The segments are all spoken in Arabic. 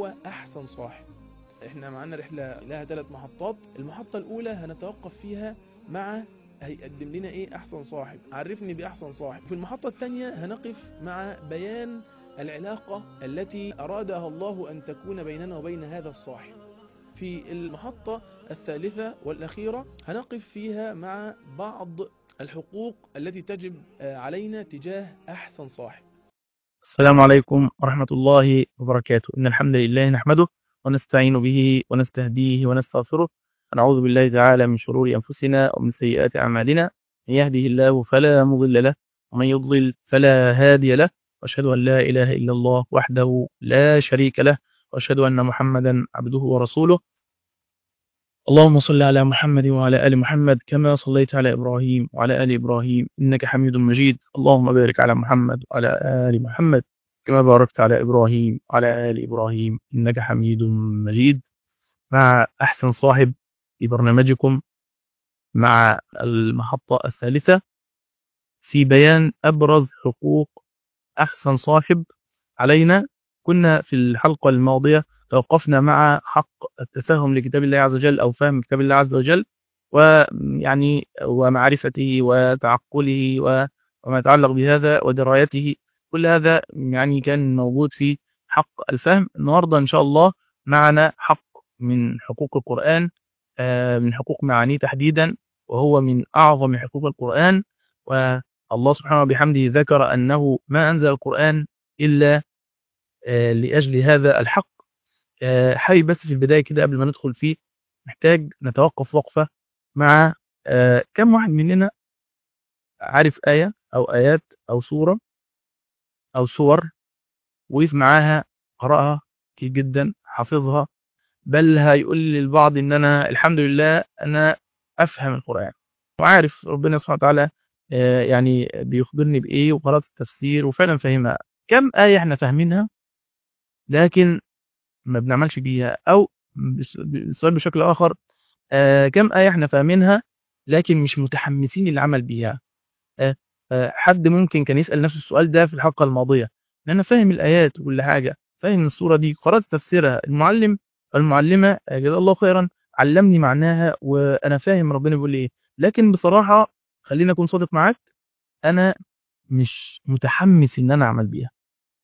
هو أحسن صاحب. احنا معانا رحلة لها 3 محطات. المحطة الأولى هنتوقف فيها مع هيقدم لنا ايه أحسن صاحب، عرفني بأحسن صاحب. في المحطة الثانية هنقف مع بيان العلاقة التي أرادها الله أن تكون بيننا وبين هذا الصاحب. في المحطة الثالثة والأخيرة هنقف فيها مع بعض الحقوق التي تجب علينا تجاه أحسن صاحب. السلام عليكم ورحمة الله وبركاته. إن الحمد لله نحمده ونستعين به ونستهديه ونستغفره، ونعوذ بالله تعالى من شرور أنفسنا ومن سيئات أعمالنا. من يهده الله فلا مضل له، ومن يضلل فلا هادي له. وأشهد أن لا إله إلا الله وحده لا شريك له، وأشهد أن محمدا عبده ورسوله. اللهم صل على محمد وعلى آل محمد كما صليت على إبراهيم وعلى آل إبراهيم إنك حميد مجيد. اللهم بارك على محمد وعلى آل محمد كما باركت على إبراهيم وعلى آل إبراهيم إنك حميد مجيد. مع أحسن صاحب في برنامجكم مع المحطة الثالثة في بيان أبرز حقوق أحسن صاحب علينا. كنا في الحلقة الماضية توقفنا مع حق التفهم لكتاب الله عز وجل أو فهم كتاب الله عز وجل، ويعني ومعرفته وتعقله وما يتعلق بهذا ودرايته. كل هذا يعني كان موجود في حق الفهم. النهاردة إن شاء الله معنا حق من حقوق القرآن، من حقوق معانيه تحديدا، وهو من أعظم حقوق القرآن. والله سبحانه وبحمده ذكر أنه ما أنزل القرآن إلا لأجل هذا الحق. حابب بس في البداية كده قبل ما ندخل فيه محتاج نتوقف وقفة مع كم واحد مننا عارف آية أو آيات أو سورة أو سور وقف معاها قرأها كتير جدا حافظها، بل هيقول للبعض إن أنا الحمد لله أنا أفهم القرآن وعارف ربنا سبحانه وتعالى يعني بيخبرني بإيه، وقرأت التفسير وفعلا فاهمها. كم آية احنا فاهمينها لكن ما بنعملش بيها؟ أو السؤال بشكل آخر، كم آية احنا فاهمينها لكن مش متحمسين للعمل بيها؟ حد ممكن كان يسأل نفس السؤال ده في الحلقة الماضية، ان انا فاهم الآيات وكل حاجة، فاهم السورة دي، قرأت تفسيرها، المعلم المعلمة جزاه الله خيرا علمني معناها وانا فاهم ربنا بيقول ايه، لكن بصراحة خليني اكون صادق معاك، انا مش متحمس ان انا اعمل بيها،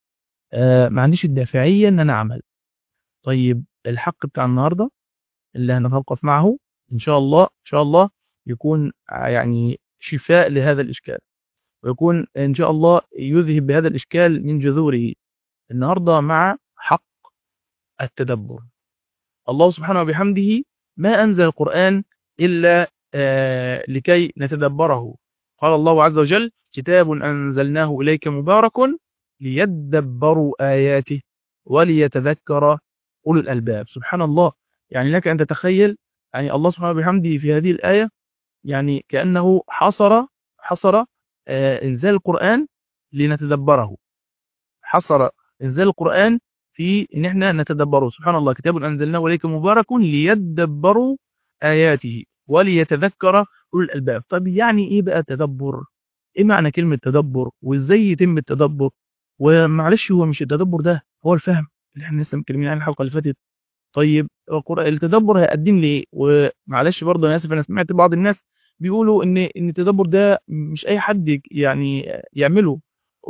ما عنديش الدافعية ان انا اعمل. طيب الحق بتاع النهاردة اللي هنتوقف معه إن شاء الله إن شاء الله يكون يعني شفاء لهذا الإشكال، ويكون إن شاء الله يذهب بهذا الإشكال من جذوره. النهاردة مع حق التدبر. الله سبحانه وبحمده ما أنزل القرآن إلا لكي نتدبره. قال الله عز وجل: كتاب أنزلناه إليك مبارك ليدبروا آياته وليتذكر أولو الألباب. سبحان الله، يعني لك أن تتخيل يعني الله سبحانه وبحمده في هذه الآية يعني كأنه حصر إنزال القرآن لنتدبره، حصر إنزال القرآن في إن إحنا نتدبره. سبحان الله، كتاب أنزلناه إليك مبارك ليدبروا آياته وليتذكر أولو الألباب. طب يعني إيه بقى تدبر؟ إيه معنى كلمة تدبر؟ وإزاي يتم التدبر؟ ومعلش هو مش التدبر ده هو الفهم اللي إحنا لسه متكلمين عن الحلقة اللي فاتت؟ طيب التدبر هيقدم لي ايه؟ ومعلش برضه انا اسف، انا سمعت بعض الناس بيقولوا ان التدبر ده مش اي حد يعني يعمله،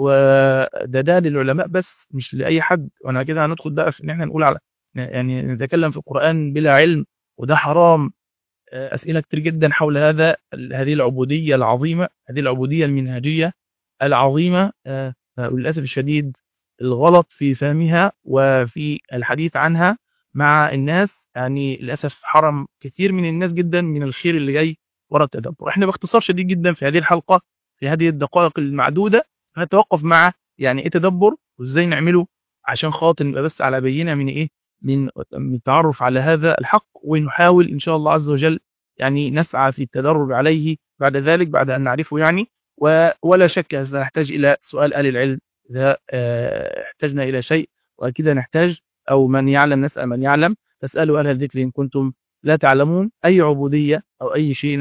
وده للعلماء بس مش لاي حد. وانا كده هندخل بقى في ان احنا نقول على يعني نتكلم في القرآن بلا علم وده حرام. اسئله كتير جدا حول هذه العبوديه العظيمه، هذه العبوديه المنهجيه العظيمه، وللاسف الشديد الغلط في فهمها وفي الحديث عنها مع الناس يعني للاسف حرم كثير من الناس جدا من الخير اللي جاي ورا التدبر. احنا باختصار شديد جدا في هذه الحلقه في هذه الدقائق المعدوده هنتوقف مع يعني ايه تدبر وازاي نعمله عشان خاطر نبقى بس على بينه من ايه، من التعرف على هذا الحق، ونحاول ان شاء الله عز وجل يعني نسعى في التدرب عليه بعد ذلك بعد ان نعرفه يعني. ولا شك سنحتاج الى سؤال اهل العلم اذا احتجنا الى شيء، واكيد نحتاج او من يعلم نسال من يعلم، فاسالوا اهل الذكر ان كنتم لا تعلمون. اي عبوديه او اي شيء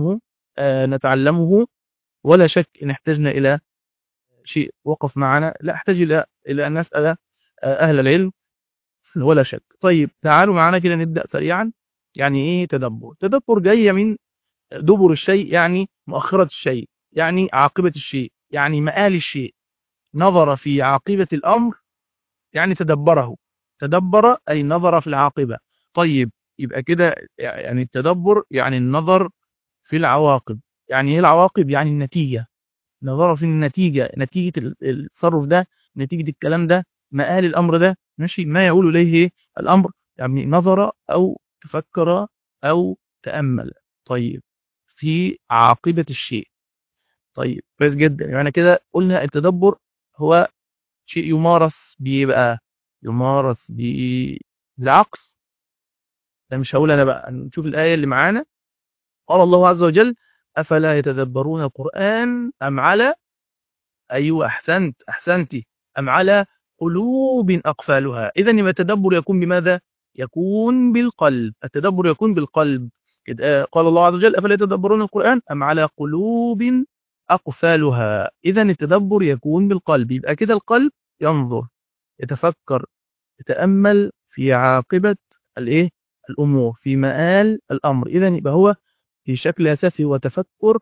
نتعلمه ولا شك ان احتجنا الى شيء وقف معنا لا احتاج الى ان نسال اهل العلم. ولا شك. طيب تعالوا معانا كده نبدأ سريعا. يعني ايه تدبر؟ تدبر جاية من دبر الشيء، يعني مؤخرة الشيء، يعني عاقبة الشيء، يعني مآل الشيء. نظر في عاقبة الأمر يعني تدبره. تدبر أي نظر في العاقبة. طيب يبقى كده يعني التدبر يعني النظر في العواقب. يعني ايه العواقب؟ يعني النتيجة. نظر في النتيجة، نتيجة التصرف ده، نتيجة الكلام ده، مآل الأمر ده، ماشي، ما يقول إليه إيه؟ الأمر. يعني نظر أو تفكر أو تأمل. طيب في عاقبة الشيء. طيب كويس جدا. يعني كده قلنا التدبر هو شيء يمارس بإيه بقى؟ يمارس بالعقل. ده مش هقول أنا بقى، نشوف الآية اللي معانا. قال الله عز وجل: أفلا يتدبرون القرآن أم على، أيوة أحسنت، أم على قلوب أقفالها. إذا يبقى التدبر يكون بماذا؟ يكون بالقلب. التدبر يكون بالقلب. قال الله عز وجل: أفلا يتدبرون القرآن أم على قلوب أقفالها. إذا التدبر يكون بالقلب. يبقى كده القلب ينظر، يتفكر، يتأمل في عاقبة الإيه؟ الأمور، في مآل الأمر. إذا يبقى هو في شكل أساسي هو تفكر.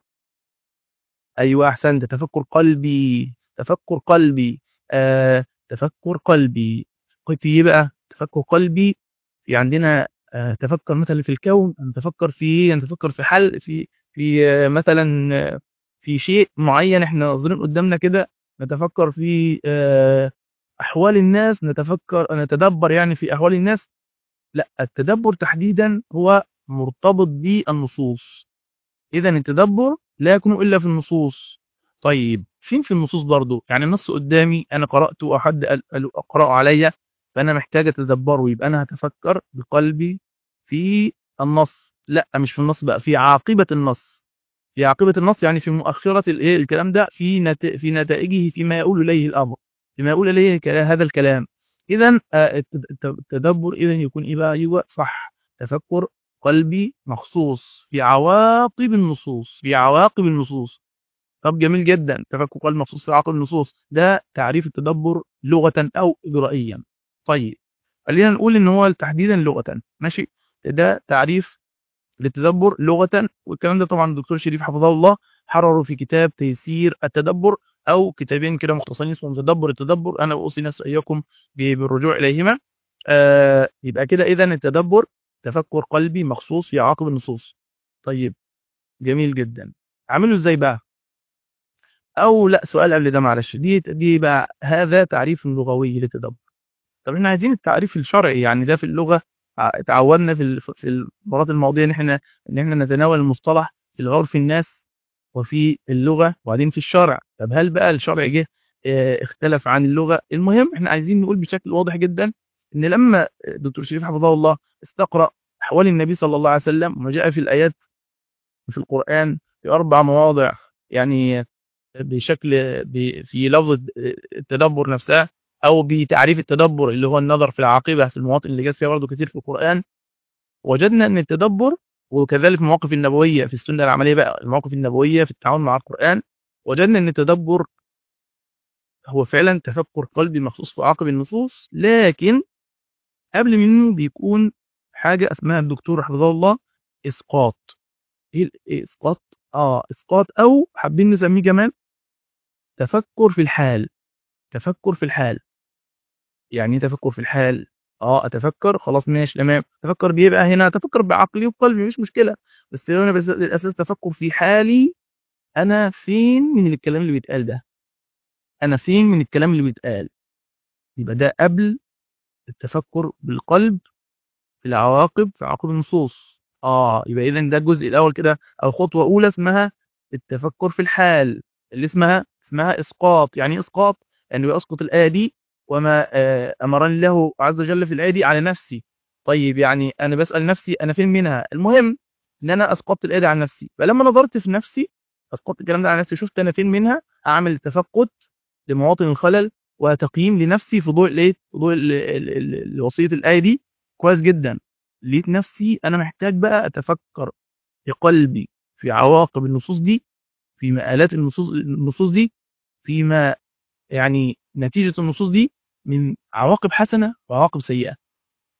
أيوه أحسنت، تفكُّر قلبي، تفكُّر قلبي، تفكُّر قلبي. في إيه بقى؟ تفكُّر قلبي. في عندنا تفكّر مثلًا في الكون، نتفكّر في إيه؟ نتفكّر في حل في مثلًا في شيء معيّن إحنا ناظرين قدّامنا كده، نتفكّر في أحوال الناس، نتدبّر يعني في أحوال الناس. لأ، التدبُّر تحديدًا هو مرتبط بالنصوص. إذًا التدبُّر لا يكون إلا في النصوص. طيب فين في النصوص برضه؟ يعني النص قدّامي أنا قرأته أو حد قال أقرأه عليَّ، فأنا محتاج أتدبّره، يبقى أنا هاتفكّر بقلبي في النص. لأ مش في النص بقى، في عاقبة النص. في عاقبة النص يعني في مؤخرة الإيه، الكلام ده، في نتائجه، فيما يؤول إليه الأمر، فيما يؤول إليه هذا الكلام. إذًا التدبُّر إذًا يكون إيه بقى؟ أيوه صح، تفكُّر قلبي مخصوص في عواقب النصوص، في عواقب النصوص. طب جميل جدًا، تفكُّر قلبي مخصوص في عواقب النصوص، ده تعريف التدبُّر لغةً أو إجرائيًا. طيب خلّينا نقول إن هو تحديدًا لغةً، ماشي، ده تعريف للتدبُّر لغةً. والكلام ده طبعًا الدكتور شريف حفظه الله حرّره في كتاب تيسير التدبُّر، أو كتابين كده مختصرين اسمهم تدبُّر التدبُّر. أنا أوصي نفسي وإياكم بالرجوع إليهما. يبقى كده إذًا التدبُّر تفكُّر قلبي مخصوص في عواقب النصوص. طيب جميل جدًا. أعمله إزاي بقى؟ أو لأ، سؤال قبل ده معلش، دي بقى هذا تعريف لغوي للتدبُّر. طب إحنا عايزين التعريف الشرعي. يعني ده في اللغة اتعودنا في المرات الماضية إن إحنا نتناول المصطلح في العرف الناس وفي اللغة وبعدين في الشرع. طب هل بقى الشرع جه اختلف عن اللغة؟ المهم إحنا عايزين نقول بشكل واضح جدًا إن لمّا الدكتور شريف حفظه الله استقرأ أحوال النبي صلى الله عليه وسلم وما جاء في الآيات في القرآن في 4 مواضع، يعني بشكل في لفظة التدبُّر نفسها، أو بتعريف التدبُّر اللي هو النظر في العاقبة في المواطن اللي جات فيها برضه كتير في القرآن. وجدنا إن التدبُّر وكذلك المواقف النبوية في السنة العملية بقى، المواقف النبوية في التعامل مع القرآن، وجدنا إن التدبُّر هو فعلًا تفكُّر قلبي مخصوص في عواقب النصوص. لكن قبل منه بيكون حاجة اسمها الدكتور حفظه الله إسقاط. إيه إسقاط؟ إسقاط، أو حابين نسميه كمان تفكُّر في الحال. تفكُّر في الحال. يعني إيه تفكُّر في الحال؟ أتفكّر خلاص ماشي تمام، أتفكّر بيبقى هنا أتفكّر بعقلي وبقلبي، ما فيش مشكلة، بس هنا الأساس تفكُّر في حالي. أنا فين من الكلام اللي بيتقال ده؟ أنا فين من الكلام اللي بيتقال؟ يبقى ده قبل التفكُّر بالقلب في العواقب، في عواقب النصوص. يبقى إذًا ده الجزء الأول كده، أو خطوة أولى اسمها التفكُّر في الحال، اللي اسمها إسقاط. يعني إيه إسقاط؟ يعني باسقط الآية دي وما أمرني الله عز وجل في الآية دي على نفسي. طيب يعني أنا باسأل نفسي أنا فين منها؟ المهم إن أنا أسقطت الآية دي عن نفسي. فلمّا نظرت في نفسي، أسقطت الكلام ده على نفسي وشُفت أنا فين منها، أعمل تفقُّد لمواطن الخلل وتقييم لنفسي في ضوء الإيه، في ضوء وصية الآية دي. كويس جدًا. لقيت نفسي أنا محتاج بقى أتفكّر بقلبي في عواقب النصوص دي، في مآلات النصوص دي، فيما يعني نتيجة النصوص دي من عواقب حسنة وعواقب سيئة.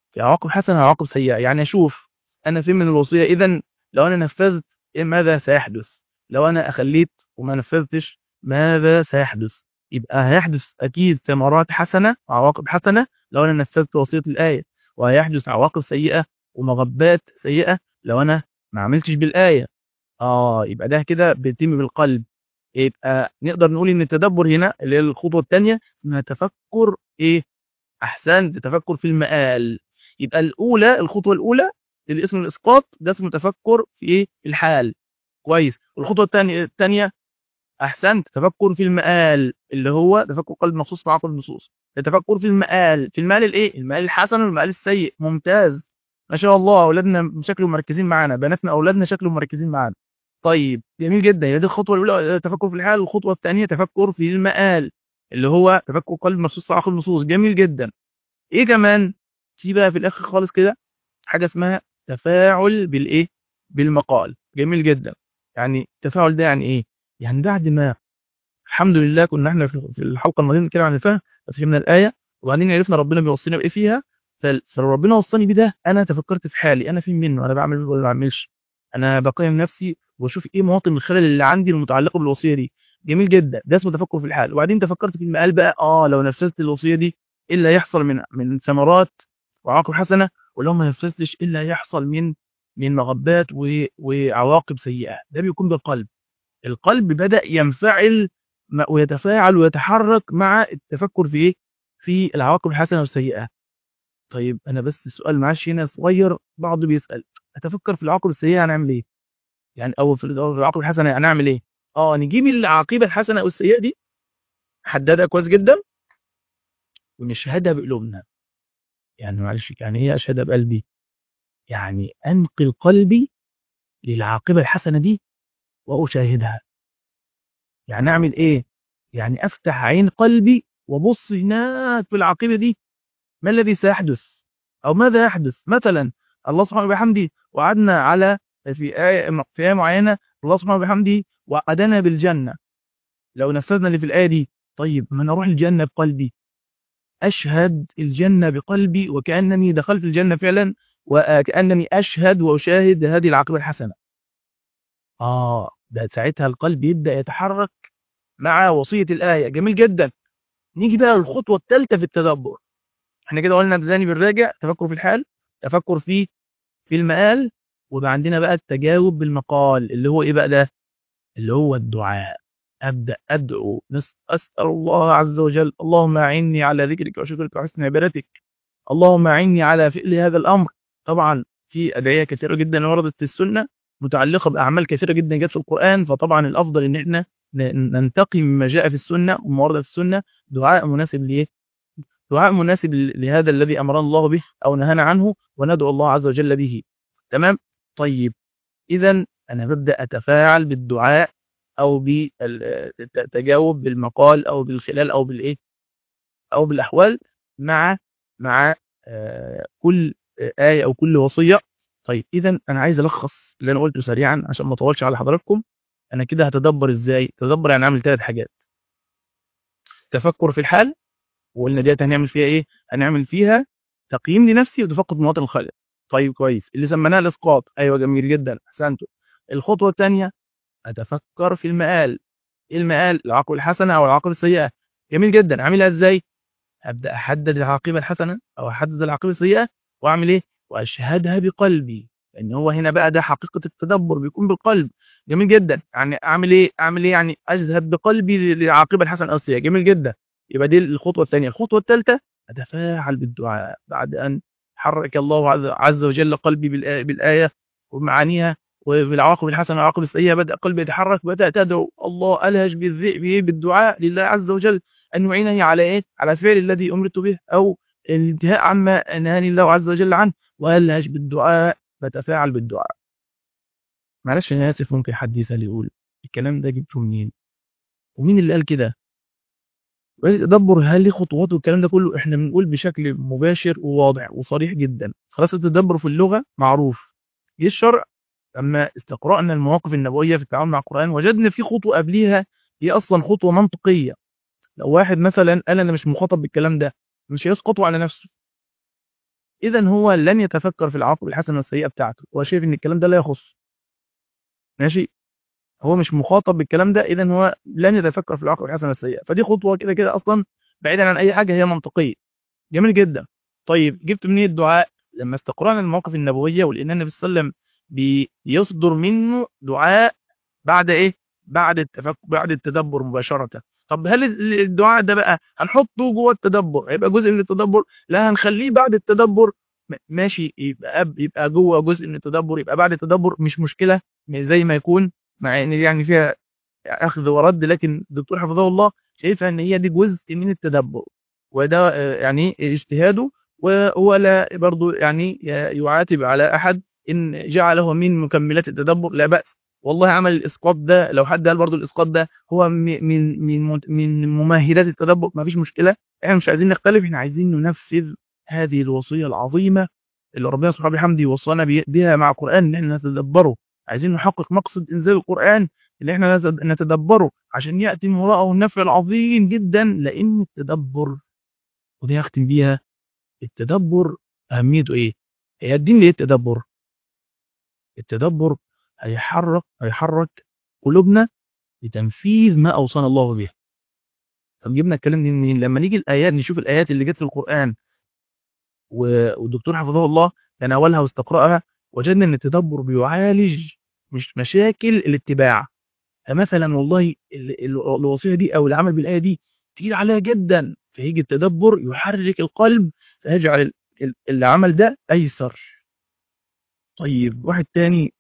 في عواقب حسنه وعواقب سيئه. يعني اشوف انا فين من الوصيه. اذا لو انا نفذت ماذا سيحدث، لو انا اخليت وما نفذتش ماذا سيحدث. يبقى هيحدث اكيد ثمرات حسنه وعواقب حسنه لو انا نفذت وصيه الايه، وهيحدث عواقب سيئه ومغبات سيئه لو انا ما عملتش بالايه. يبقى ده كده بيتم بالقلب. يبقى نقدر نقول ان التدبر هنا اللي هي الخطوه الثانيه اسمها تفكر ايه؟ احسنت، تفكر في المآل. يبقى الخطوه الاولى اللي اسم الاسقاط ده اسمه تفكر في ايه؟ في الحال. كويس. والخطوه الثانيه احسنت، تفكر في المآل اللي هو تفكر قلب مخصوص مع عقل النصوص. التفكر في المآل، في المآل الايه؟ المآل الحسن والمآل السيء. ممتاز، ما شاء الله. اولادنا شكلهم مركزين معانا، بناتنا اولادنا شكلهم مركزين معانا. طيب جميل جدا. يبقى دي الخطوه الاولى تفكر في الحال، الخطوه الثانيه تفكر في المآل اللي هو تفكر قلب مخصوص مع عقل النصوص. جميل جدا. ايه كمان؟ في بقى في الاخر خالص كده حاجه اسمها تفاعل بالايه؟ بالمقال. جميل جدا. يعني التفاعل ده يعني ايه؟ يعني بعد ما الحمد لله كنا احنا في الحلقه الماضيه بنتكلم عن الفهم، فهمنا الايه وبعدين عرفنا ربنا بيوصينا بايه فيها. فربنا وصاني بده، انا تفكرت في حالي انا فين منه، انا بعمل ولا ما بعملش، انا بقيم نفسي واشوف ايه مواطن الخلل اللي عندي المتعلقه بالوصيه دي. جميل جدا، ده اسمه تفكر في الحال. وبعدين تفكرت في المقال بقى، لو نفذت الوصيه دي ايه اللي هيحصل من ثمرات وعواقب حسنه، ولو ما نفذتش ايه اللي هيحصل من مغبات وعواقب سيئه. ده بيكون بالقلب. القلب بدأ ينفعل ويتفاعل ويتحرك مع التفكر في ايه؟ في العواقب الحسنه والسيئه. طيب انا بس السؤال معلش هنا صغير، بعضه بيسأل اتفكر في العواقب السيئه هنعمل ايه؟ يعني او في العواقب الحسنه هنعمل ايه؟ نجيب العاقبه الحسنه او السيئه دي حددها كويس جدا ونشهدها بقلوبنا. يعني معلش، يعني ايه اشهدها بقلبي؟ يعني انقل قلبي للعاقبه الحسنه دي واشاهدها. يعني اعمل ايه؟ يعني افتح عين قلبي وابص هناك في العاقبه دي، ما الذي سيحدث او ماذا يحدث. مثلا الله سبحانه وبحمده وعدنا على في آية معينة، الله سبحانه وبحمده وعدنا بالجنة لو نفذنا اللي في الآية دي. طيب ما نروح الجنة بقلبي، أشهد الجنة بقلبي وكأنني دخلت الجنة فعلا، وكأنني أشهد وأشاهد هذه العاقبة الحسنة. ده ساعتها القلب يبدأ يتحرك مع وصية الآية. جميل جدا. نيجي بقى للخطوة الثالثة في التدبر. احنا كده قلنا تاني بالراجع، تفكر في الحال، تفكر في المقال، وبقى عندنا بقى التجاوب بالمقال اللي هو ايه بقى ده؟ اللي هو الدعاء. ابدا ادعو، اسال الله عز وجل اللهم اعني على ذكرك وشكرك وحسن عبادتك، اللهم اعني على فعل هذا الامر. طبعا في ادعيه كثيره جدا وردت في السنه متعلقه باعمال كثيره جدا جت في القران، فطبعا الافضل ان احنا ننتقي مما جاء في السنه وما ورد في السنه دعاء مناسب لايه؟ دعاء مناسب لهذا الذي أمرنا الله به أو نهانا عنه، وندعو الله عز وجل به. تمام. طيب إذا أنا ببدأ أتفاعل بالدعاء أو بالتجاوب بالمقال أو بالخلال أو بالإيه أو بالأحوال مع كل آية أو كل وصية. طيب إذا أنا عايز ألخص اللي أنا قلته سريعا عشان ما أطولش على حضراتكم. أنا كده هتدبر إزاي؟ تدبر يعني أعمل 3 حاجات: تفكر في الحال، وقلنا ديت هنعمل فيها ايه؟ هنعمل فيها تقييم لنفسي وتفقد مواطن الخلل. طيب كويس، اللي سميناها الاسقاط. ايوه جميل جدا، احسنتوا. الخطوه الثانيه اتفكر في المآل. ايه المآل؟ العاقبه الحسنه او العاقبه السيئه. جميل جدا. اعملها ازاي؟ ابدا احدد العاقبه الحسنه او احدد العاقبه السيئه واعمل ايه؟ واشهدها بقلبي. لان هو هنا بقى ده حقيقه التدبر بيكون بالقلب. جميل جدا. يعني اعمل ايه يعني اشهد بقلبي للعاقبه الحسنه او السيئه. جميل جدا. يبقى دي الخطوه الثانيه. الخطوه الثالثه اتفاعل بالدعاء بعد ان حرك الله عز وجل قلبي بالايه ومعانيها وبالعواقب الحسنه والعواقب السيئه. بدا قلبي يتحرك، بدات ادعو الله، الهج بالدعاء لله عز وجل أن يعينني على إيه؟ على فعل الذي أمرت به أو الانتهاء عما نهاني الله عز وجل عنه، وألهج بالدعاء، بتفاعل بالدعاء. معلش أنا آسف، ممكن حد يسأل يقول الكلام ده جبته منين؟ ومين اللي قال كده؟ التدبر هل ليه خطوات والكلام ده كله؟ احنا بنقول بشكل مباشر وواضح وصريح جدا. خلاص التدبر في اللغة معروف. جه الشرع لما استقرأنا المواقف النبوية في التعامل مع القرآن وجدنا في خطوة قبليها هي أصلا خطوة منطقية. لو واحد مثلا قال انا مش مخاطب بالكلام ده، مش هيسقطوا على نفسه. اذا هو لن يتفكر في العواقب الحسنه والسيئه بتاعته، هو شايف ان الكلام ده لا يخص. ماشي، هو مش مخاطب بالكلام ده، اذا هو لن يتفكر في العواقب الحسنه والسيئه. فدي خطوه كده كده اصلا بعيدا عن اي حاجه، هي منطقيه. جميل جدا. طيب جبت منين الدعاء؟ لما استقرانا المواقف النبويه ولقينا النبي صلى الله عليه وسلم بيصدر منه دعاء بعد ايه؟ بعد التدبر مباشره. طب هل الدعاء ده بقى هنحطه جوه التدبر هيبقى جزء من التدبر؟ لا، هنخليه بعد التدبر. ماشي، يبقى جوه جزء من التدبر، يبقى بعد التدبر مش مشكله زي ما يكون. مع ان يعني فيها اخذ ورد، لكن الدكتور حفظه الله شايفها ان هي دي جزء من التدبر، وده يعني اجتهاده. وهو لا برضو يعني يعاتب على احد ان جعله من مكملات التدبر، لا باس. والله عمل الاسقاط ده، لو حد قال برضو الاسقاط ده هو من ممهدات التدبر، ما فيش مشكله. احنا مش عايزين نختلف، احنا عايزين ننفذ هذه الوصيه العظيمه اللي ربنا سبحانه وبحمده وصانا بها مع القران، ان احنا نتدبره. عايزين نحقق مقصد انزال القران اللي احنا نتدبره عشان ياتي من وراءه النفع العظيم جدا. لان التدبر، ودي هختم بيها، التدبر اهميته ايه؟ هي الدين ليه التدبر؟ التدبر هيحرك قلوبنا لتنفيذ ما اوصانا الله به. طب جبنا الكلام دي منين؟ لما نيجي الايات، نشوف الايات اللي جت في القران والدكتور حفظه الله تناولها واستقرأها، وجدنا ان التدبر بيعالج مش مشاكل الاتباع. فمثلا والله الوصيه دي او العمل بالايه دي تقيل عليها جدا، فيجي التدبر يحرك القلب، فيجعل العمل ده ايسر. طيب واحد تاني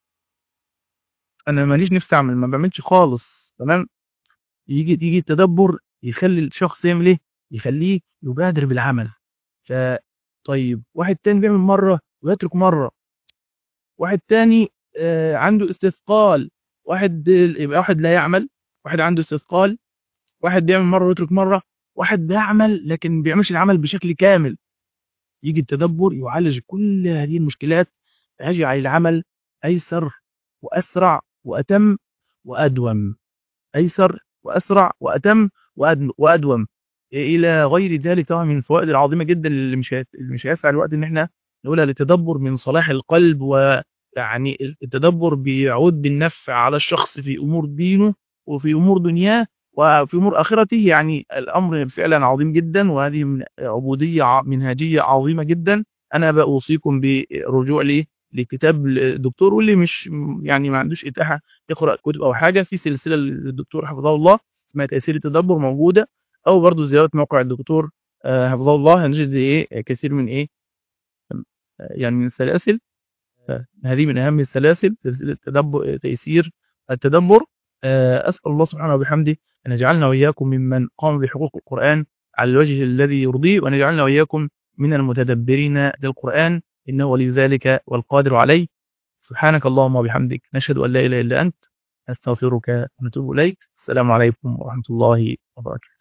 انا ماليش نفسي اعمل، ما بعملش خالص، تمام؟ يجي التدبر يخلي الشخص يعمل ايه؟ يخليه يبادر بالعمل. ف طيب واحد تاني بيعمل مره ويترك مره. واحد تاني عنده استثقال. يبقى واحد لا يعمل، واحد عنده استثقال، واحد بيعمل مره ويترك مره، واحد بيعمل لكن ما بيعملش العمل بشكل كامل. يجي التدبر يعالج كل هذه المشكلات، فيجعل العمل ايسر واسرع واتم وادوم. ايسر واسرع واتم وادوم الى غير ذلك طبعا من الفوائد العظيمه جدا اللي مش هيسع الوقت ان احنا نقولها. للتدبر من صلاح القلب، ويعني التدبر بيعود بالنفع على الشخص في امور دينه وفي امور دنياه وفي امور اخرته. يعني الامر فعلا عظيم جدا، وهذه من عبوديه منهجيه عظيمه جدا. انا بأوصيكم برجوع لكتاب الدكتور، واللي مش يعني ما عندوش اتاحه يقرأ كتب أو حاجة، في سلسلة للدكتور حفظه الله اسمها تأثير التدبر موجودة، أو برضو زيارة موقع الدكتور حفظه الله، هنجد إيه كثير من إيه يعني من السلاسل. هذه من أهم السلاسل، سلسلة التدبر، تيسير التدبر. أسأل الله سبحانه وبحمده أن يجعلنا وإياكم ممن قام بحقوق القرآن على الوجه الذي يرضيه، وأن يجعلنا وإياكم من المتدبرين للقرآن، إنه ولي ذلك والقادر عليه. سبحانك اللهم وبحمدك، نشهد أن لا إله إلا أنت، نستغفرك ونتوب إليك. السلام عليكم ورحمة الله وبركاته.